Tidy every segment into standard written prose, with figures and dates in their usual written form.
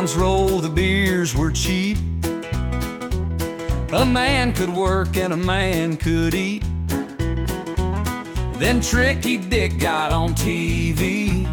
Crown's roll, the beers were cheap. A man could work and a man could eat. Then Tricky Dick got on TV,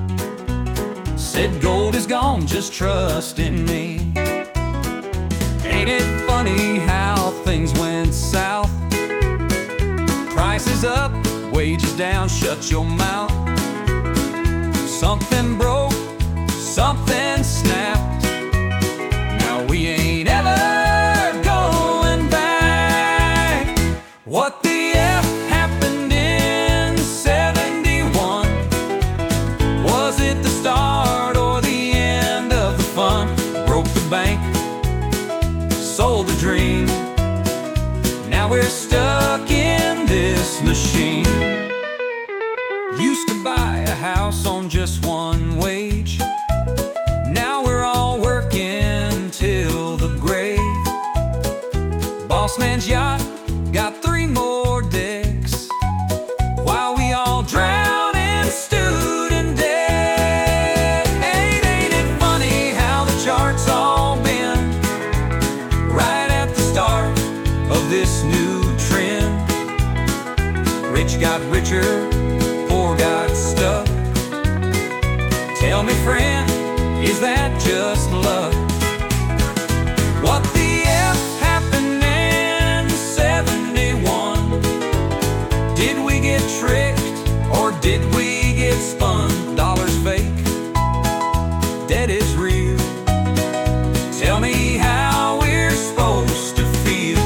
said gold is gone, just trust in me. Ain't it funny how things went south? Prices up, wages down, shut your mouth. Something broke, something snapped. Now we ain't ever going back. What the F happened in '71? Was it the start or the end of the fun? Broke the bank, sold the dream. Now we're stuck in this machine. Used to buy a house on just one wage. Now we're all working till the grave. Boss man's yacht got 3 more decks, while we all drown in student debt. Ain't it funny how the charts all bend right at the start of this new trend? Rich got richer, poor got stuck. Tell me, friend, is that just luck? What the F happened in '71? Did we get tricked or did we get spun? Dollars fake, debt is real. Tell me how we're supposed to feel.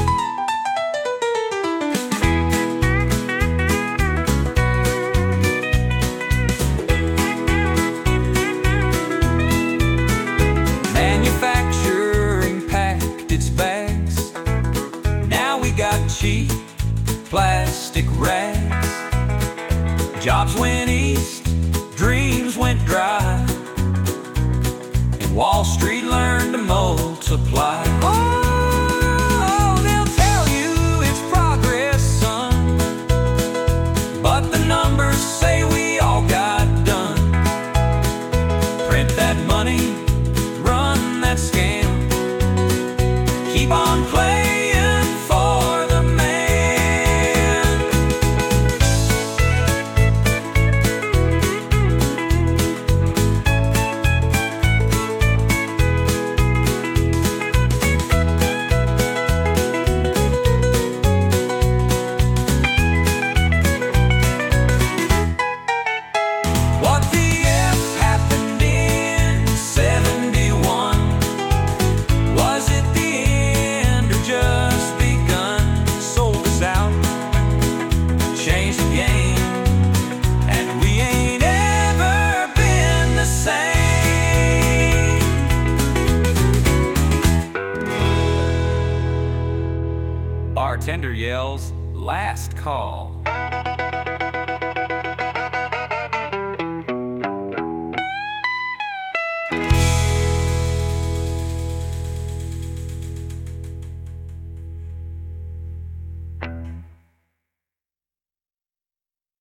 Manufacturing packed its bags. Now we got cheap plastic rags. Jobs went east, dreams went dry, and Wall Street learned to multiply. Oh, they'll tell you it's progress, son, but the numbers say we all got done. Print that money, run that scam, keep on playing for the man. What the F happened in '71? Was it the end or just begun? Sold us out, changed the game, and we ain't ever been the same. Bartender yells, "Last call."